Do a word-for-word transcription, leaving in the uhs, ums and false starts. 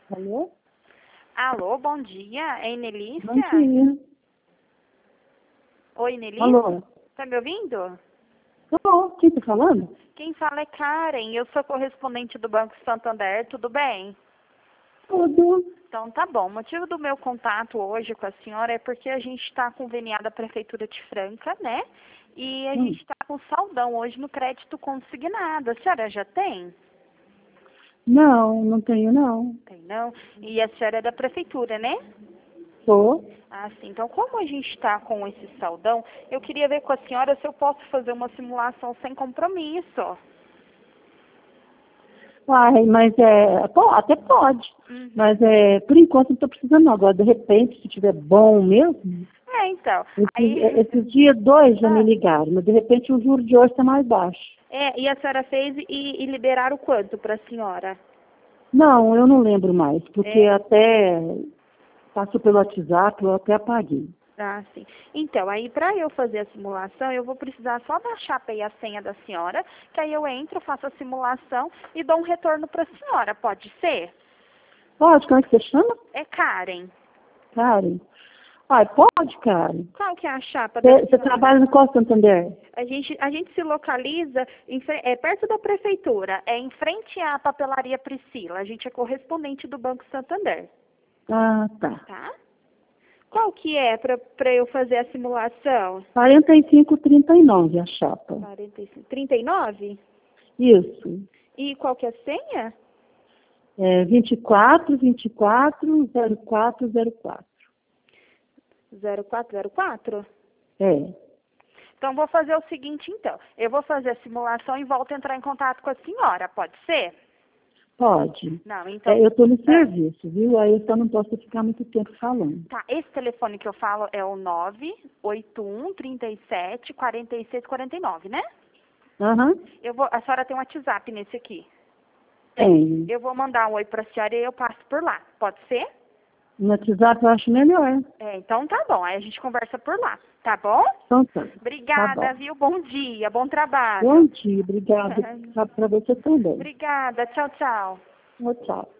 Alô? Alô, bom dia. É Inelícia? Bom dia. Oi, Inelícia? Alô? Tá me ouvindo? Tô, quem tá falando? Quem fala é Karen. Eu sou correspondente do Banco Santander. Tudo bem? Tudo. Então tá bom. O motivo do meu contato hoje com a senhora é porque a gente está conveniada a Prefeitura de Franca, né? E a Hum. gente está com saldão hoje no crédito consignado. A senhora já tem? Não, não tenho não. Tem não? E a senhora é da Prefeitura, né? Tô. Ah, sim. Então, como a gente está com esse saldão, eu queria ver com a senhora se eu posso fazer uma simulação sem compromisso. Uai, mas é. Pô, até pode. Uhum. Mas é, por enquanto não tô precisando não. Agora, de repente, se tiver bom mesmo. É, então. Esses, Aí, esses dias dois já me ah, ligaram, mas de repente o juro de hoje está mais baixo. é, e a senhora fez e, e liberaram quanto para a senhora? Não, eu não lembro mais, porque É? até passou pelo WhatsApp, eu até apaguei. Ah, sim. Então, aí para eu fazer a simulação, eu vou precisar só da chapa e a senha da senhora, que aí eu entro, faço a simulação e dou um retorno para a senhora. Pode ser? Pode, como é que você chama? É Karen. Karen. Ai, pode, Karen. Qual que é a chapa da Você você senhora? trabalha no qual Santander? A gente, a gente se localiza em, fre- é perto da prefeitura, é em frente à papelaria Priscila. A gente é correspondente do Banco Santander, Ah, tá. tá? Qual que é para eu fazer a simulação? quarenta e cinco, trinta e nove a chapa. quarenta e cinco, trinta e nove? Isso. E qual que é a senha? É vinte e quatro, vinte e quatro, zero quatro, zero quatro. zero quatro zero quatro? É, Então, vou fazer o seguinte, então. Eu vou fazer a simulação e volto a entrar em contato com a senhora, pode ser? pode. Não, então... É, eu estou no Ah, serviço, viu? Aí eu só não posso ficar muito tempo falando. tá, esse telefone que eu falo é o nove oito um, trinta e sete, quarenta e seis, quarenta e nove, né? Aham, Eu vou, a senhora tem um WhatsApp nesse aqui. tem. Eu vou mandar um oi para a senhora e eu passo por lá. Pode ser? No WhatsApp eu acho melhor. É, então tá bom. Aí a gente conversa por lá. Tá bom? Então tá. Tá Obrigada, bom. viu? Bom dia, bom trabalho. Bom dia, obrigada. Para você também. Obrigada. Tchau, tchau. Tchau, tchau.